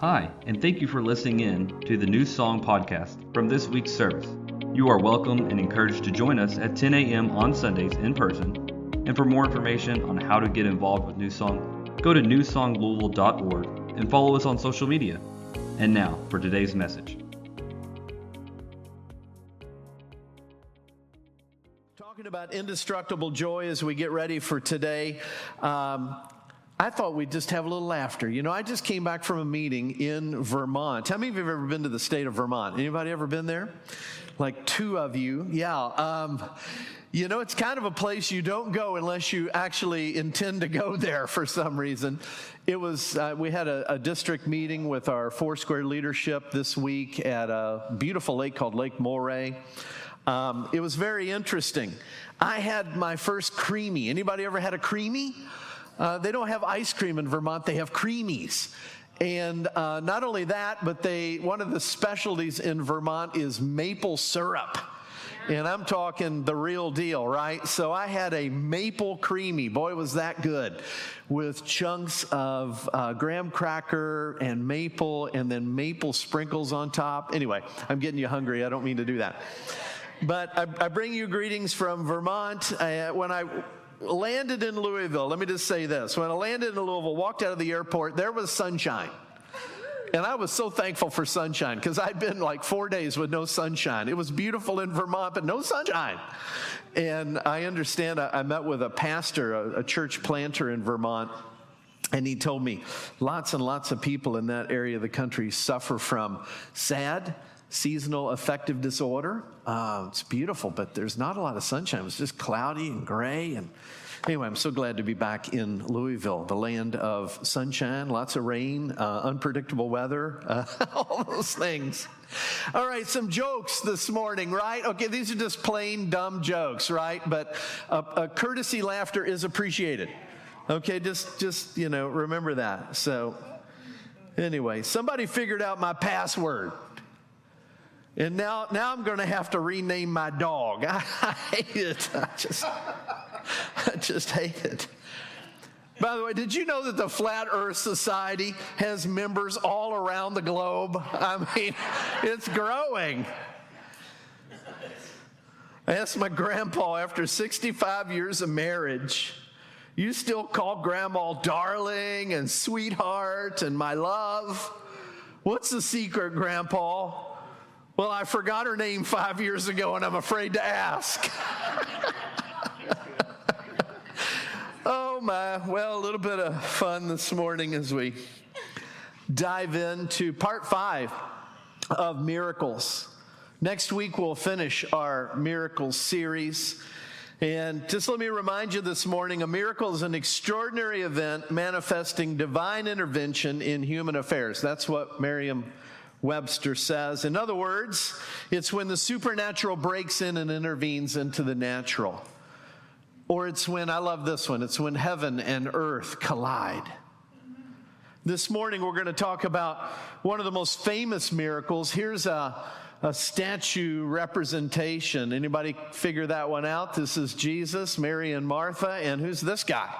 Hi, and thank you for listening in to the New Song Podcast from this week's service. You are welcome and encouraged to join us at 10 a.m. on Sundays in person. And for more information on how to get involved with New Song, go to newsonglouisville.org and follow us on social media. And now for today's message. Talking about indestructible joy as we get ready for today. I thought we'd just have a little laughter. You know, I just came back from a meeting in Vermont. How many of you have ever been to the state of Vermont? Anybody ever been there? Like two of you. Yeah. You know, it's kind of a place you don't go unless you actually intend to go there for some reason. It was, we had a district meeting with our Foursquare leadership this week at a beautiful lake called Lake Moray. It was very interesting. I had my first creamy. Anybody ever had a creamy? They don't have ice cream in Vermont, they have creamies. And not only that, but one of the specialties in Vermont is maple syrup. And I'm talking the real deal, right? So I had a maple creamy. Boy, was that good. With chunks of graham cracker and maple, and then maple sprinkles on top. Anyway, I'm getting you hungry. I don't mean to do that. But I bring you greetings from Vermont. When I landed in Louisville, let me just say this. When I landed in Louisville, walked out of the airport, there was sunshine. And I was so thankful for sunshine because I'd been like 4 days with no sunshine. It was beautiful in Vermont, but no sunshine. And I understand, I met with a pastor, a church planter in Vermont, and he told me lots and lots of people in that area of the country suffer from SAD, seasonal affective disorder. It's beautiful, but there's not a lot of sunshine. It was just cloudy and gray. And anyway, I'm so glad to be back in Louisville, the land of sunshine, lots of rain, unpredictable weather, all those things. All right, some jokes this morning, right? Okay, these are just plain dumb jokes, right? But courtesy laughter is appreciated. Okay, just remember that. So anyway, somebody figured out my password. And now I'm going to have to rename my dog. I hate it. I just hate it. By the way, did you know that the Flat Earth Society has members all around the globe? I mean, it's growing. I asked my grandpa, after 65 years of marriage, you still call grandma darling and sweetheart and my love? What's the secret, grandpa? Well, I forgot her name 5 years ago, and I'm afraid to ask. Oh, my. Well, a little bit of fun this morning as we dive into part 5 of Miracles. Next week, we'll finish our Miracles series. And just let me remind you this morning, a miracle is an extraordinary event manifesting divine intervention in human affairs. That's what Merriam-Webster says. In other words, it's when the supernatural breaks in and intervenes into the natural. Or it's when, I love this one, it's when heaven and earth collide. This morning we're going to talk about one of the most famous miracles. Here's a statue representation. Anybody figure that one out? This is Jesus, Mary and Martha, and who's this guy?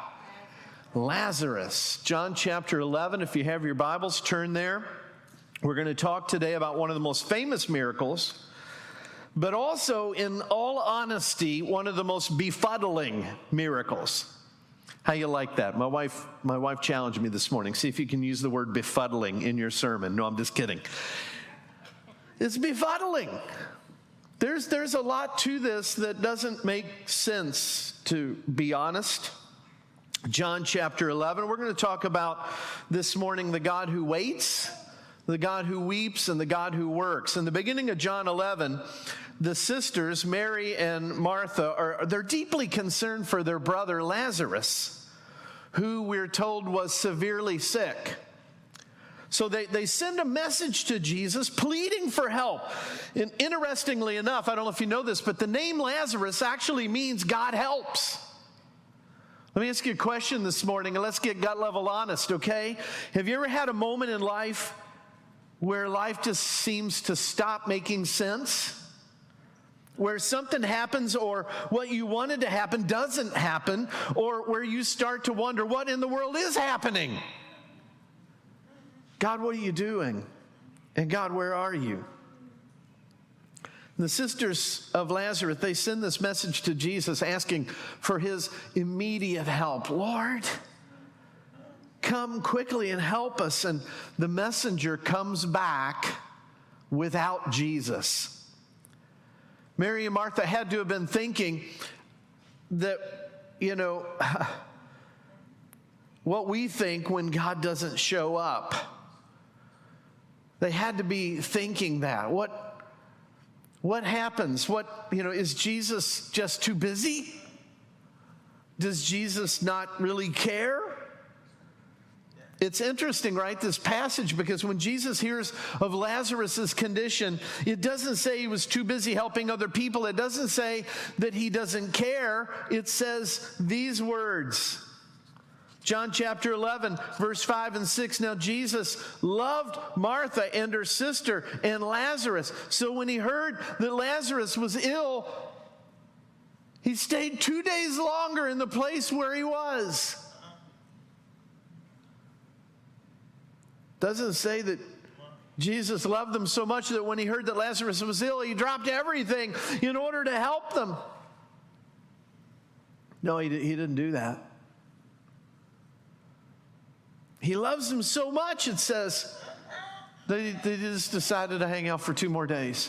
Lazarus. John chapter 11, if you have your Bibles, turn there. We're going to talk today about one of the most famous miracles, but also, in all honesty, one of the most befuddling miracles. How you like that? My wife challenged me this morning. See if you can use the word befuddling in your sermon. No, I'm just kidding. It's befuddling. There's a lot to this that doesn't make sense, to be honest. John chapter 11, we're going to talk about this morning the God who waits, the God who weeps, and the God who works. In the beginning of John 11, the sisters, Mary and Martha, they're deeply concerned for their brother Lazarus, who we're told was severely sick. So they send a message to Jesus pleading for help. And interestingly enough, I don't know if you know this, but the name Lazarus actually means God helps. Let me ask you a question this morning, and let's get gut level honest, okay? Have you ever had a moment in life where life just seems to stop making sense? Where something happens, or what you wanted to happen doesn't happen, or where you start to wonder what in the world is happening? God, what are you doing? And God, where are you? The sisters of Lazarus, they send this message to Jesus asking for his immediate help. Lord, come quickly and help us. And the messenger comes back without Jesus. Mary and Martha had to have been thinking that, what we think when God doesn't show up. They had to be thinking that. What happens? Is Jesus just too busy? Does Jesus not really care? It's interesting, right, this passage, because when Jesus hears of Lazarus' condition, it doesn't say he was too busy helping other people. It doesn't say that he doesn't care. It says these words. John chapter 11, verse 5 and 6. Now Jesus loved Martha and her sister and Lazarus. So when he heard that Lazarus was ill, he stayed 2 days longer in the place where he was. Doesn't say that Jesus loved them so much that when he heard that Lazarus was ill, he dropped everything in order to help them. No, he didn't do that. He loves them so much, it says, they just decided to hang out for 2 more days.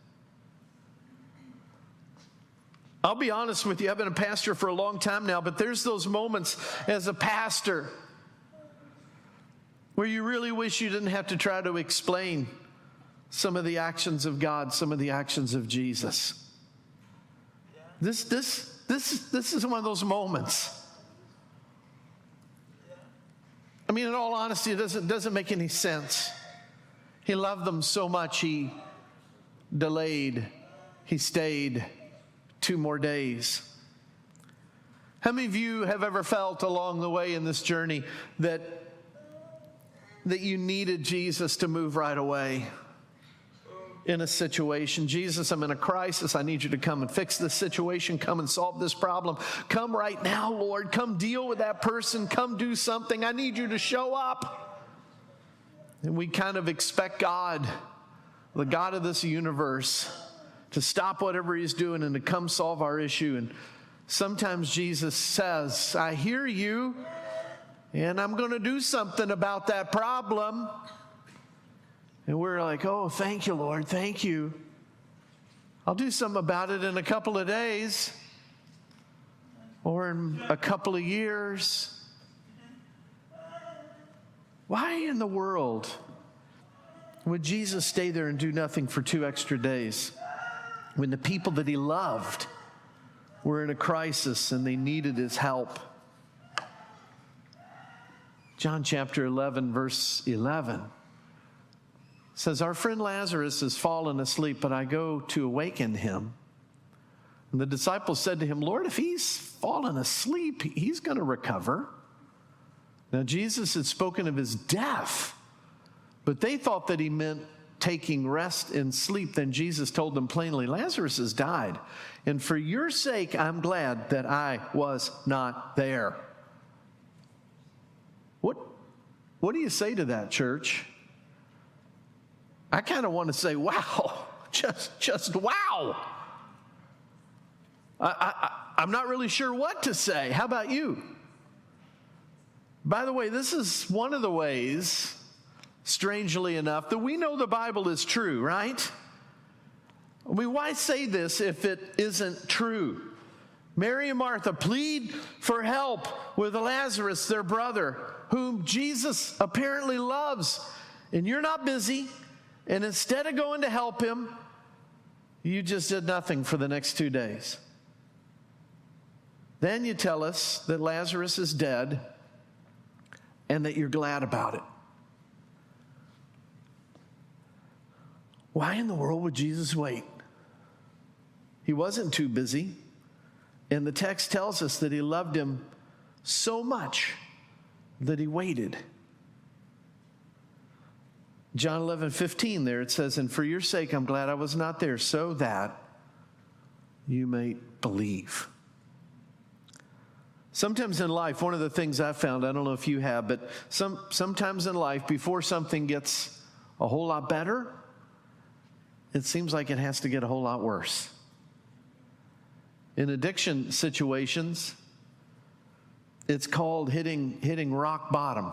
I'll be honest with you, I've been a pastor for a long time now, but there's those moments as a pastor where you really wish you didn't have to try to explain some of the actions of God, some of the actions of Jesus. This is one of those moments. I mean, in all honesty, it doesn't make any sense. He loved them so much, he delayed, he stayed 2 more days. How many of you have ever felt along the way in this journey that you needed Jesus to move right away in a situation? Jesus, I'm in a crisis. I need you to come and fix this situation. Come and solve this problem. Come right now, Lord. Come deal with that person. Come do something. I need you to show up. And we kind of expect God, the God of this universe, to stop whatever he's doing and to come solve our issue. And sometimes Jesus says, I hear you, and I'm going to do something about that problem. And we're like, oh, thank you, Lord, thank you. I'll do something about it in a couple of days or in a couple of years. Why in the world would Jesus stay there and do nothing for 2 extra days when the people that he loved were in a crisis and they needed his help? John chapter 11, verse 11. Says, our friend Lazarus has fallen asleep, but I go to awaken him. And the disciples said to him, Lord, if he's fallen asleep, he's going to recover. Now, Jesus had spoken of his death, but they thought that he meant taking rest and sleep. Then Jesus told them plainly, Lazarus has died, and for your sake, I'm glad that I was not there. What do you say to that, church? I kind of want to say, wow, just wow. I'm not really sure what to say. How about you? By the way, this is one of the ways, strangely enough, that we know the Bible is true, right? I mean, why say this if it isn't true? Mary and Martha plead for help with Lazarus, their brother, whom Jesus apparently loves. And you're not busy. And instead of going to help him, you just did nothing for the next 2 days. Then you tell us that Lazarus is dead and that you're glad about it. Why in the world would Jesus wait? He wasn't too busy. And the text tells us that he loved him so much that he waited. John 11:15 there it says, and for your sake I'm glad I was not there, so that you may believe. Sometimes in life, one of the things I've found, I don't know if you have, but sometimes in life, before something gets a whole lot better, it seems like it has to get a whole lot worse. In addiction situations, it's called hitting rock bottom.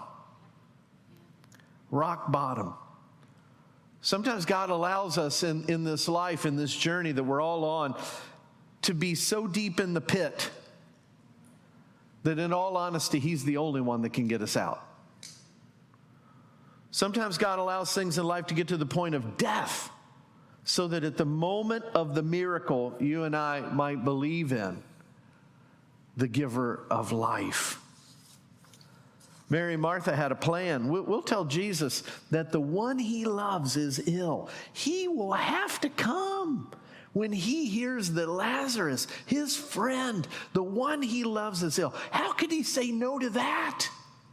Rock bottom. Sometimes God allows us in this life, in this journey that we're all on, to be so deep in the pit that in all honesty, He's the only one that can get us out. Sometimes God allows things in life to get to the point of death so that at the moment of the miracle you and I might believe in the giver of life. Mary and Martha had a plan. We'll tell Jesus that the one He loves is ill. He will have to come when He hears that Lazarus, his friend, the one He loves is ill. How could He say no to that?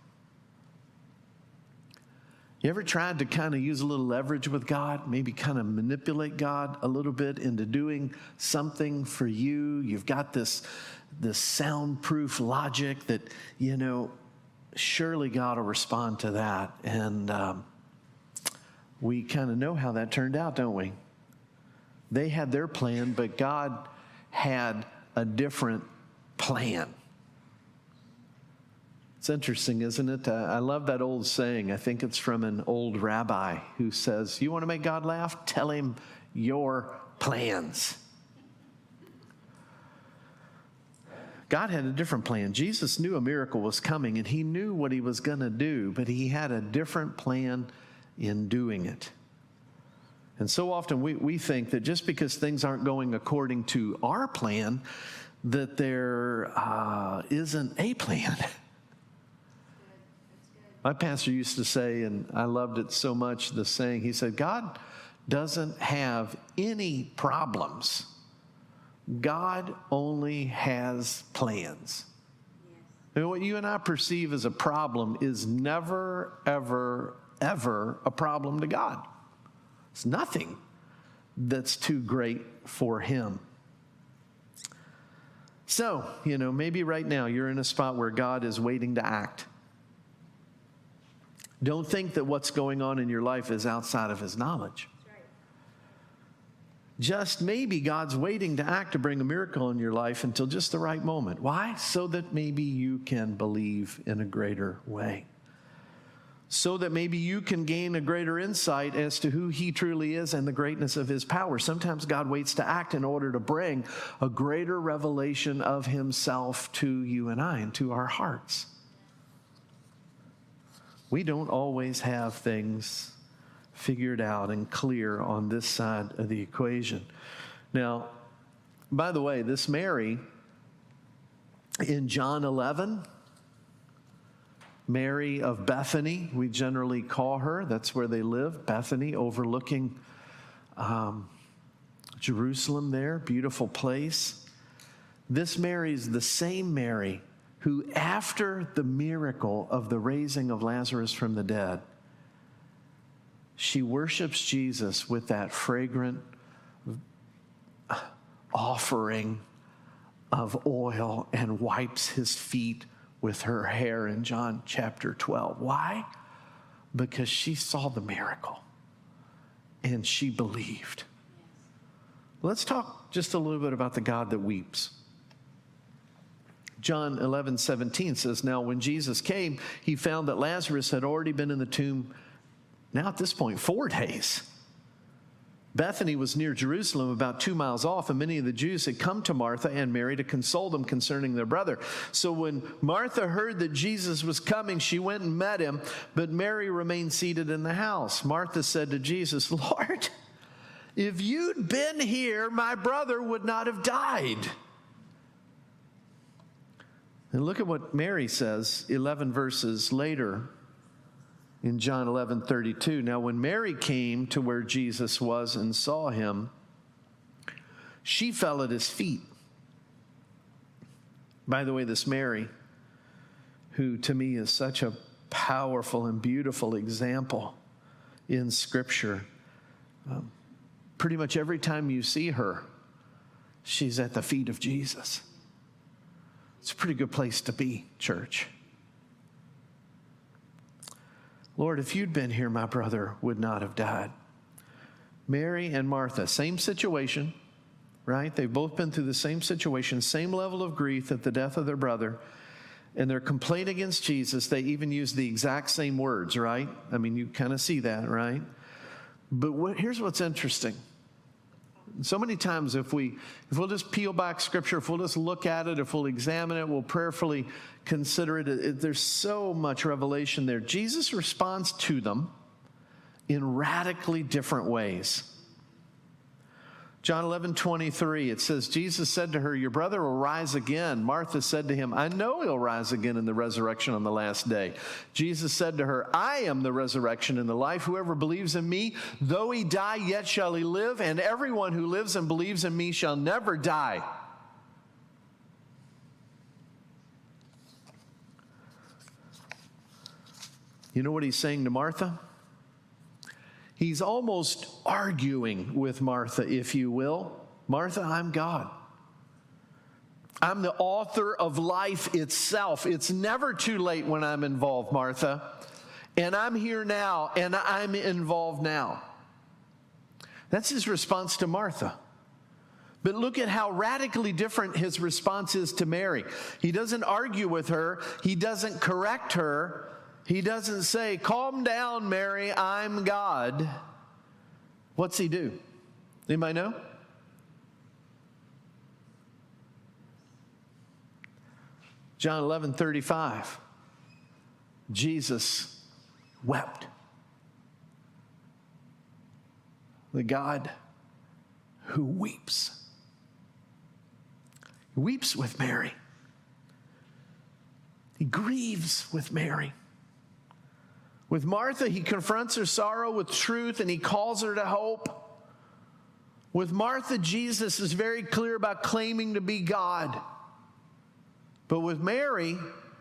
You ever tried to kind of use a little leverage with God, maybe kind of manipulate God a little bit into doing something for you? You've got this soundproof logic that, surely God will respond to that. And we kind of know how that turned out, don't we? They had their plan, but God had a different plan. It's interesting, isn't it? I love that old saying. I think it's from an old rabbi who says, you want to make God laugh? Tell Him your plans. God had a different plan. Jesus knew a miracle was coming, and He knew what He was going to do, but He had a different plan in doing it. And so often we think that just because things aren't going according to our plan, that there isn't a plan. My pastor used to say, and I loved it so much, the saying, he said, God doesn't have any problems. God only has plans. Yes. And what you and I perceive as a problem is never, ever, ever a problem to God. It's nothing that's too great for Him. So, maybe right now you're in a spot where God is waiting to act. Don't think that what's going on in your life is outside of His knowledge. Just maybe God's waiting to act to bring a miracle in your life until just the right moment. Why? So that maybe you can believe in a greater way. So that maybe you can gain a greater insight as to who He truly is and the greatness of His power. Sometimes God waits to act in order to bring a greater revelation of Himself to you and I and to our hearts. We don't always have things figured out and clear on this side of the equation. Now, by the way, this Mary in John 11, Mary of Bethany, we generally call her. That's where they live, Bethany, overlooking Jerusalem there, beautiful place. This Mary is the same Mary who, after the miracle of the raising of Lazarus from the dead, she worships Jesus with that fragrant offering of oil and wipes His feet with her hair in John chapter 12. Why? Because she saw the miracle and she believed. Let's talk just a little bit about the God that weeps. John 11:17 says, now when Jesus came, He found that Lazarus had already been in the tomb, now at this point, 4 days. Bethany was near Jerusalem, about 2 miles off, and many of the Jews had come to Martha and Mary to console them concerning their brother. So when Martha heard that Jesus was coming, she went and met Him, but Mary remained seated in the house. Martha said to Jesus, Lord, if you'd been here, my brother would not have died. And look at what Mary says 11 verses later in John 11:32. Now when Mary came to where Jesus was and saw Him, she fell at His feet. By the way, this Mary, who to me is such a powerful and beautiful example in Scripture, pretty much every time you see her, she's at the feet of Jesus. It's a pretty good place to be, church. Lord, if you'd been here, my brother would not have died. Mary and Martha, same situation, right? They've both been through the same situation, same level of grief at the death of their brother. And their complaint against Jesus, they even use the exact same words, right? I mean, you kind of see that, right? But here's what's interesting. So many times if we'll just peel back Scripture, if we'll just look at it, if we'll examine it, we'll prayerfully consider it, there's so much revelation there. Jesus responds to them in radically different ways. John 11:23, it says, Jesus said to her, your brother will rise again. Martha said to him, I know he'll rise again in the resurrection on the last day. Jesus said to her, I am the resurrection and the life. Whoever believes in me, though he die, yet shall he live. And everyone who lives and believes in me shall never die. You know what he's saying to Martha? He's almost arguing with Martha, if you will. Martha, I'm God. I'm the author of life itself. It's never too late when I'm involved, Martha. And I'm here now, and I'm involved now. That's his response to Martha. But look at how radically different his response is to Mary. He doesn't argue with her. He doesn't correct her. He doesn't say, calm down, Mary, I'm God. What's he do? Anybody know? John 11:35. Jesus wept. The God who weeps. He weeps with Mary. He grieves with Mary. With Martha, he confronts her sorrow with truth and he calls her to hope. With Martha, Jesus is very clear about claiming to be God. But with Mary,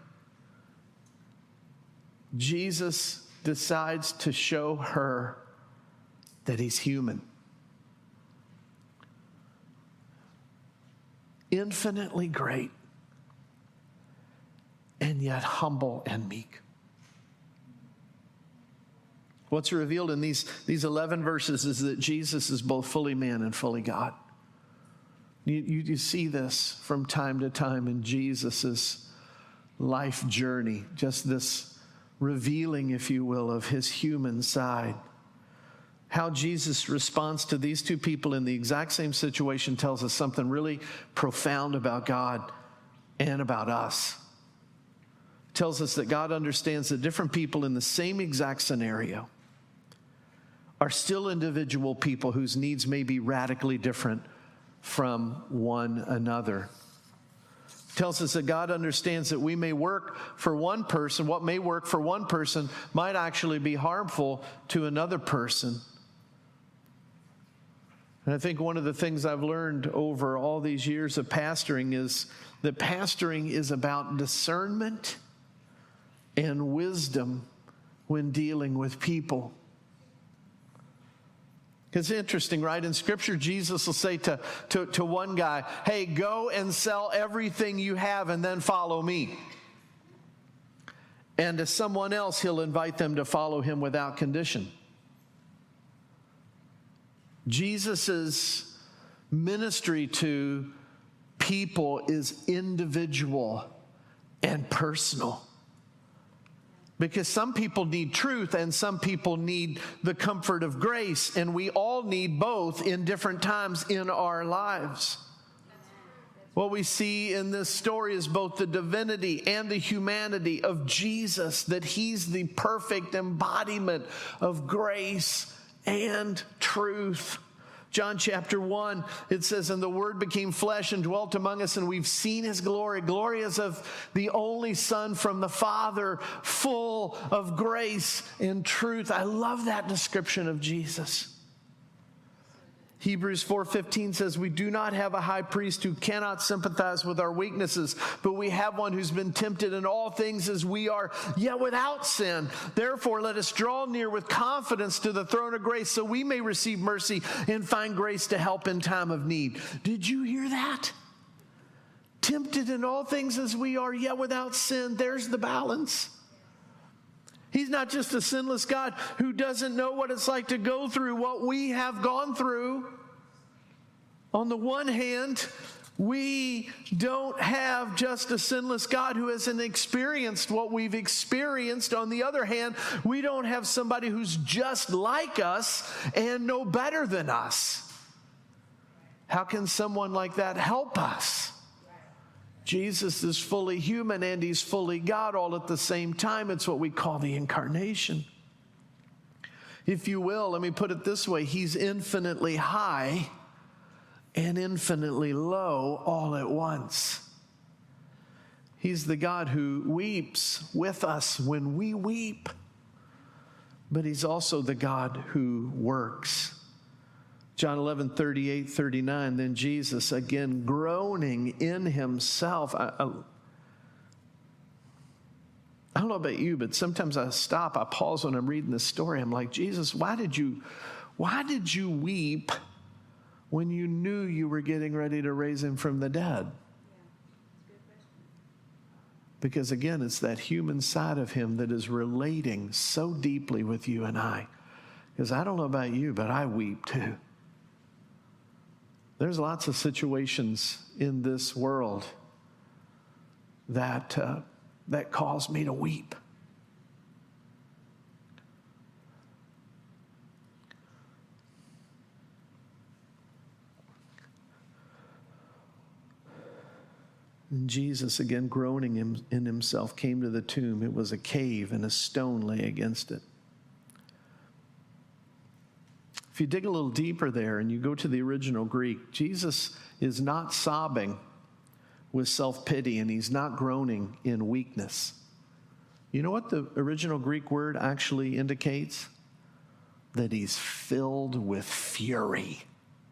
Jesus decides to show her that he's human. Infinitely great, and yet humble and meek. What's revealed in these 11 verses is that Jesus is both fully man and fully God. You see this from time to time in Jesus' life journey, just this revealing, if you will, of his human side. How Jesus responds to these two people in the exact same situation tells us something really profound about God and about us. It tells us that God understands that different people in the same exact scenario are still individual people whose needs may be radically different from one another. It tells us that God understands that we may work for one person, what may work for one person might actually be harmful to another person. And I think one of the things I've learned over all these years of pastoring is that pastoring is about discernment and wisdom when dealing with people. It's interesting, right? In Scripture, Jesus will say to one guy, hey, go and sell everything you have and then follow me. And to someone else, he'll invite them to follow him without condition. Jesus' ministry to people is individual and personal. Because some people need truth and some people need the comfort of grace, and we all need both in different times in our lives. What we see in this story is both the divinity and the humanity of Jesus, that he's the perfect embodiment of grace and truth. John chapter 1, it says, and the Word became flesh and dwelt among us, and we've seen his glory. Glory as of the only Son from the Father, full of grace and truth. I love that description of Jesus. Hebrews 4:15 says, we do not have a high priest who cannot sympathize with our weaknesses, but we have one who's been tempted in all things as we are, yet without sin. Therefore, let us draw near with confidence to the throne of grace so we may receive mercy and find grace to help in time of need. Did you hear that? tempted in all things as we are, yet without sin. There's the balance. He's not just a sinless God who doesn't know what it's like to go through what we have gone through. On the one hand, we don't have just a sinless God who hasn't experienced what we've experienced. On the other hand, we don't have somebody who's just like us and no better than us. How can someone like that help us? Jesus is fully human and he's fully God all at the same time. It's what we call the incarnation. If you will, let me put it this way. He's infinitely high and infinitely low all at once. He's the God who weeps with us when we weep, but he's also the God who works. John 11:38-39, then Jesus, again groaning in himself. I don't know about you, but sometimes I stop, I pause when I'm reading this story. I'm like, Jesus, why did you weep when you knew you were getting ready to raise him from the dead? Because again, it's that human side of him that is relating so deeply with you and I. Because I don't know about you, but I weep too. There's lots of situations in this world that cause me to weep. And Jesus, again groaning in himself, came to the tomb. It was a cave, and a stone lay against it. If you dig a little deeper there and you go to the original Greek, Jesus is not sobbing with self-pity, and he's not groaning in weakness. You know what the original Greek word actually indicates? That he's filled with fury.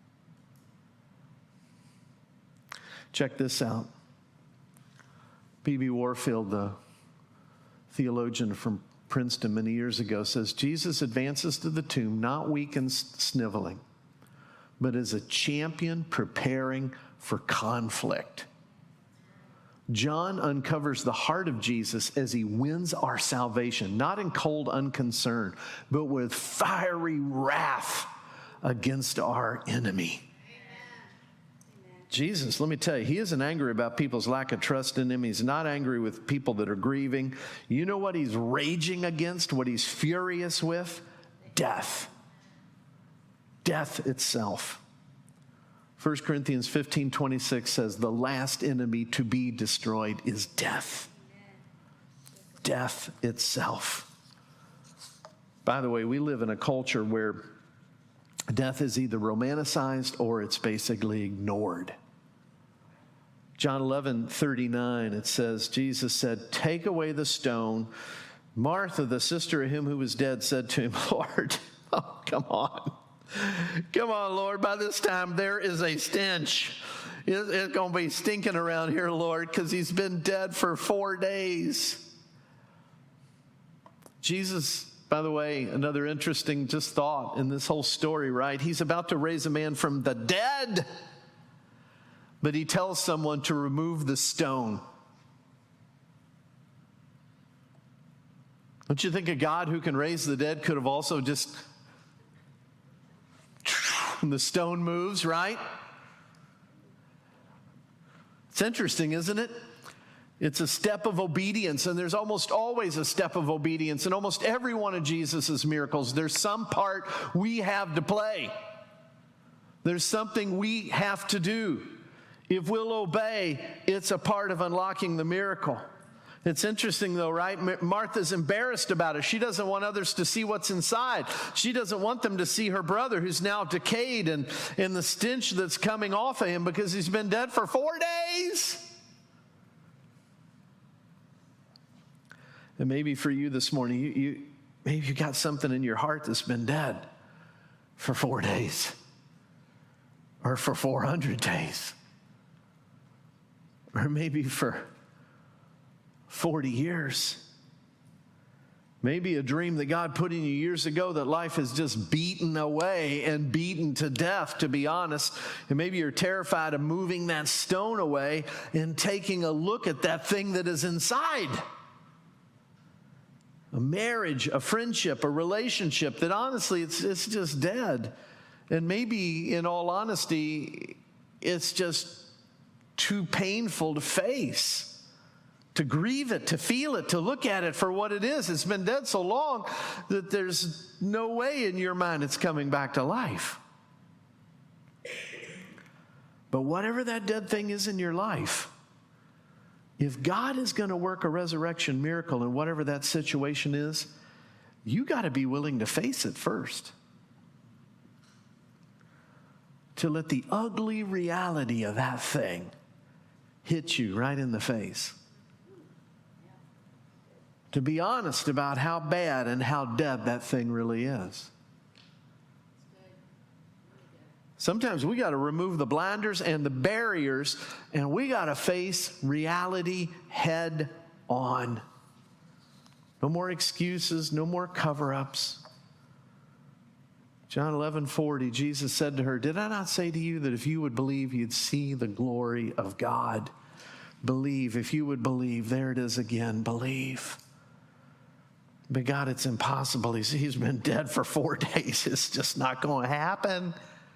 Check this out. B.B. Warfield, the theologian from Princeton many years ago, says, Jesus advances to the tomb not weak and sniveling, but as a champion preparing for conflict. John uncovers the heart of Jesus as he wins our salvation, not in cold unconcern, but with fiery wrath against our enemy. Jesus, let me tell you, he isn't angry about people's lack of trust in him. He's not angry with people that are grieving. You know what he's raging against, what he's furious with? Death. Death itself. 1 Corinthians 15:26 says, the last enemy to be destroyed is death. Death itself. By the way, we live in a culture where death is either romanticized or it's basically ignored. John 11:39, it says, Jesus said, take away the stone. Martha, the sister of him who was dead, said to him, Lord, oh, come on. Come on, Lord. By this time, there is a stench. It's going to be stinking around here, Lord, because he's been dead for 4 days. Jesus, by the way, another interesting just thought in this whole story, right? He's about to raise a man from the dead, but he tells someone to remove the stone. Don't you think a God who can raise the dead could have also just, the stone moves, right? It's interesting, isn't it? It's a step of obedience, and there's almost always a step of obedience in almost every one of Jesus' miracles. There's some part we have to play. There's something we have to do. If we'll obey, it's a part of unlocking the miracle. It's interesting though, right? Martha's embarrassed about it. She doesn't want others to see what's inside. She doesn't want them to see her brother who's now decayed and the stench that's coming off of him because he's been dead for 4 days. And maybe for you this morning, maybe you got something in your heart that's been dead for 4 days or for 400 days or maybe for 40 years. Maybe a dream that God put in you years ago that life has just beaten away and beaten to death, to be honest. And maybe you're terrified of moving that stone away and taking a look at that thing that is inside. A marriage, a friendship, a relationship that honestly it's just dead. And maybe, in all honesty, it's just too painful to face. To grieve it, to feel it, to look at it for what it is. It's been dead so long that there's no way in your mind it's coming back to life. But whatever that dead thing is in your life, if God is going to work a resurrection miracle in whatever that situation is, you got to be willing to face it first. To let the ugly reality of that thing hit you right in the face. To be honest about how bad and how dead that thing really is. Sometimes we got to remove the blinders and the barriers, and we got to face reality head on. No more excuses, no more cover-ups. John 11:40, Jesus said to her, "Did I not say to you that if you would believe, you'd see the glory of God?" Believe. If you would believe, there it is again, believe. But God, it's impossible. He's been dead for 4 days. It's just not going to happen.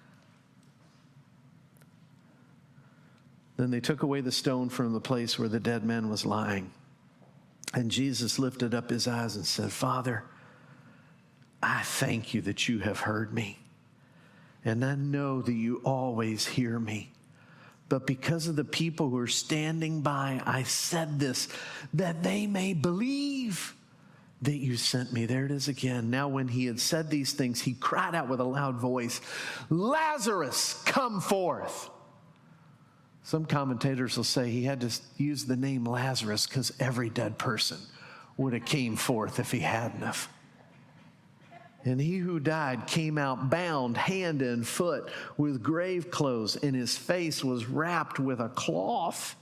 Then they took away the stone from the place where the dead man was lying. And Jesus lifted up his eyes and said, "Father, I thank you that you have heard me. And I know that you always hear me. But because of the people who are standing by, I said this, that they may believe that you sent me." There it is again. Now when he had said these things, he cried out with a loud voice, "Lazarus, come forth." Some commentators will say he had to use the name Lazarus because every dead person would have came forth if he hadn't have. And he who died came out bound hand and foot with grave clothes, and his face was wrapped with a cloth.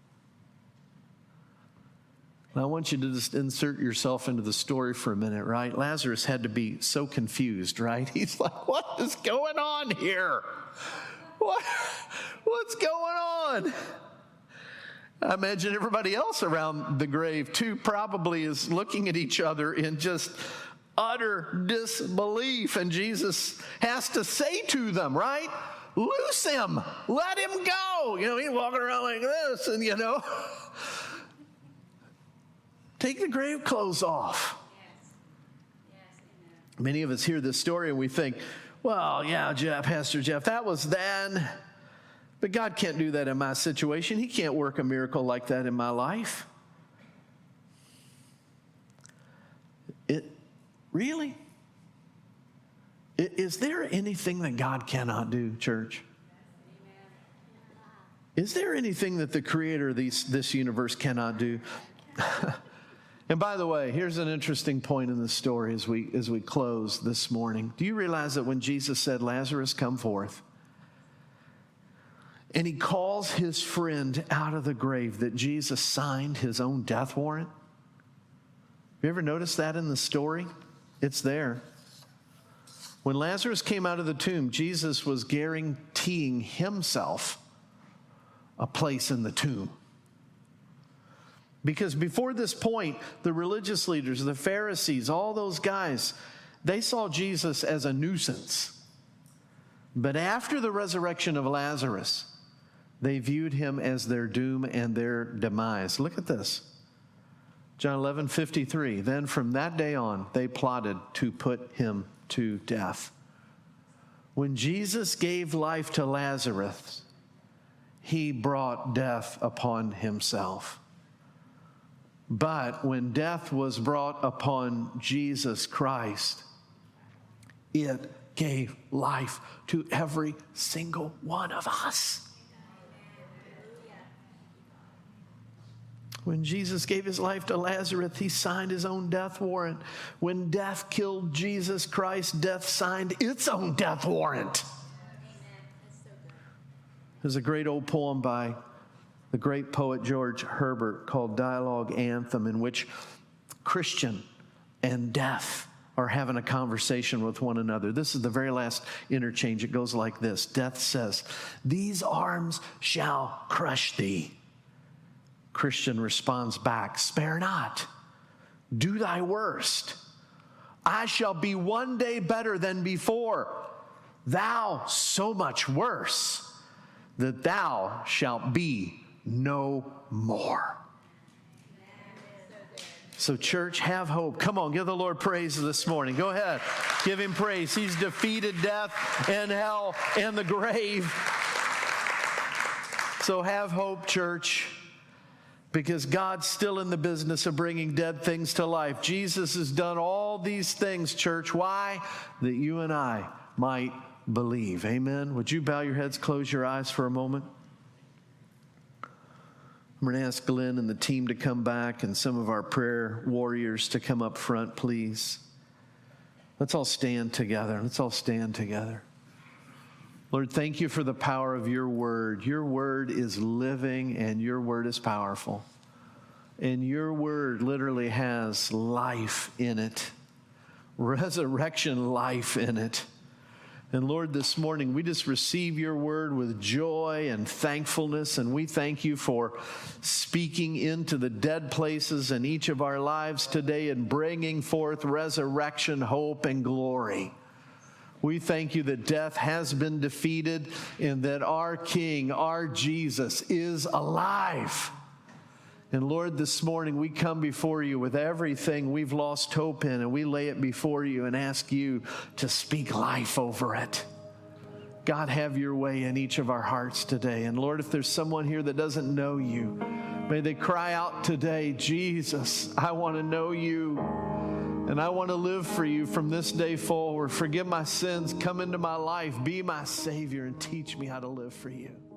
Now, I want you to just insert yourself into the story for a minute, right? Lazarus had to be so confused, right? He's like, what is going on here? What's going on? I imagine everybody else around the grave, too, probably is looking at each other in just utter disbelief. And Jesus has to say to them, right? Loose him. Let him go. You know, he's walking around like this, and take the grave clothes off. Yes, many of us hear this story and we think, well, yeah, Pastor Jeff, that was then. But God can't do that in my situation. He can't work a miracle like that in my life. Really? Is there anything that God cannot do, church? Is there anything that the creator of this universe cannot do? And by the way, here's an interesting point in the story as we close this morning. Do you realize that when Jesus said, "Lazarus, come forth," and he calls his friend out of the grave, that Jesus signed his own death warrant? Have you ever noticed that in the story? It's there. When Lazarus came out of the tomb, Jesus was guaranteeing himself a place in the tomb. Because before this point, the religious leaders, the Pharisees, all those guys, they saw Jesus as a nuisance. But after the resurrection of Lazarus, they viewed him as their doom and their demise. Look at this. John 11:53. Then from that day on, they plotted to put him to death. When Jesus gave life to Lazarus, he brought death upon himself. But when death was brought upon Jesus Christ, it gave life to every single one of us. When Jesus gave his life to Lazarus, he signed his own death warrant. When death killed Jesus Christ, death signed its own death warrant. There's a great old poem by the great poet George Herbert called Dialogue Anthem, in which Christian and death are having a conversation with one another. This is the very last interchange. It goes like this. Death says, "These arms shall crush thee." Christian responds back, "Spare not. Do thy worst. I shall be one day better than before. Thou so much worse that thou shalt be no more." So church, have hope. Come on, give the Lord praise this morning. Go ahead. Give him praise. He's defeated death and hell and the grave. So have hope, church, because God's still in the business of bringing dead things to life. Jesus has done all these things, church. Why? That you and I might believe. Amen. Would you bow your heads, close your eyes for a moment? I'm going to ask Glenn and the team to come back and some of our prayer warriors to come up front, please. Let's all stand together. Let's all stand together. Lord, thank you for the power of your word. Your word is living and your word is powerful. And your word literally has life in it, resurrection life in it. And Lord, this morning we just receive your word with joy and thankfulness, and we thank you for speaking into the dead places in each of our lives today and bringing forth resurrection, hope, and glory. We thank you that death has been defeated and that our King, our Jesus, is alive. And Lord, this morning we come before you with everything we've lost hope in, and we lay it before you and ask you to speak life over it. God, have your way in each of our hearts today. And Lord, if there's someone here that doesn't know you, may they cry out today, "Jesus, I want to know you, and I want to live for you from this day forward. Forgive my sins, come into my life, be my Savior, and teach me how to live for you."